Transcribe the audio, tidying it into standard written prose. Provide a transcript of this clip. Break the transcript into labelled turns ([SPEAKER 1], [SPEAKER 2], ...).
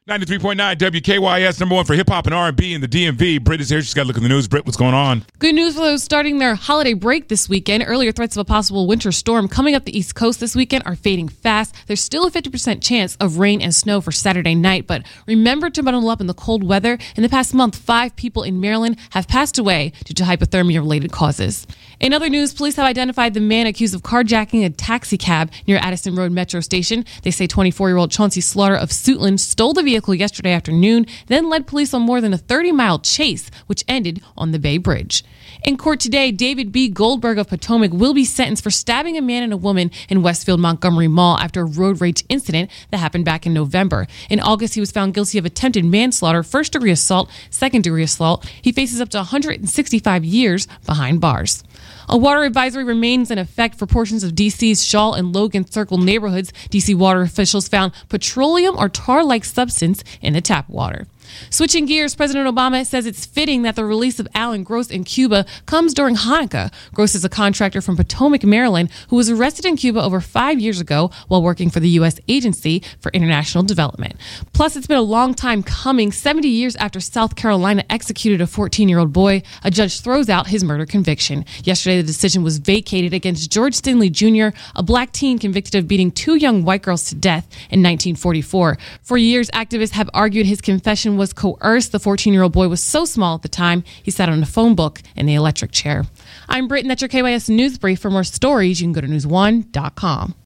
[SPEAKER 1] 93.9 WKYS, number one for hip-hop and R&B in the DMV. Britt is here. She's got to look at the news. Britt, what's going on?
[SPEAKER 2] Good news for those starting their holiday break this weekend. Earlier threats of a possible winter storm coming up the East Coast this weekend are fading fast. There's still a 50% chance of rain and snow for Saturday night, but remember to bundle up in the cold weather. In the past month, 5 people in Maryland have passed away due to hypothermia-related causes. In other news, police have identified the man accused of carjacking a taxi cab near Addison Road Metro Station. They say 24-year-old Chauncey Slaughter of Suitland stole the vehicle yesterday afternoon, then led police on more than a 30-mile chase, which ended on the Bay Bridge. In court today, David B. Goldberg of Potomac will be sentenced for stabbing a man and a woman in Westfield Montgomery Mall after a road rage incident that happened back in November. In August, he was found guilty of attempted manslaughter, first-degree assault, second-degree assault. He faces up to 165 years behind bars. A water advisory remains in effect for portions of D.C.'s Shaw and Logan Circle neighborhoods. D.C. water officials found petroleum or tar-like substance in the tap water. Switching gears, President Obama says it's fitting that the release of Alan Gross in Cuba comes during Hanukkah. Gross is a contractor from Potomac, Maryland, who was arrested in Cuba over 5 years ago while working for the U.S. Agency for International Development. Plus, it's been a long time coming. 70 years after South Carolina executed a 14-year-old boy, a judge throws out his murder conviction. Yesterday, the decision was vacated against George Stinley Jr., a black teen convicted of beating 2 young white girls to death in 1944. For years, activists have argued his confession was coerced. The 14-year-old boy was so small at the time, he sat on a phone book in the electric chair. I'm Britt, and that's your KYS News Brief. For more stories, you can go to news1.com.